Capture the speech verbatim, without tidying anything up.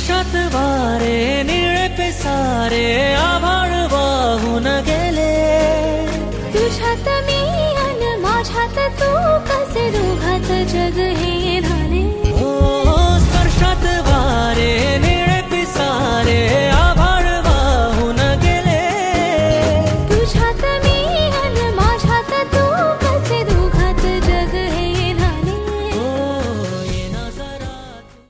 आकाशात वारे निळे पिसारे आभाळ वाहून गेले तुझ्यात मी अन माझ्यात तू कसे दोघात जग हे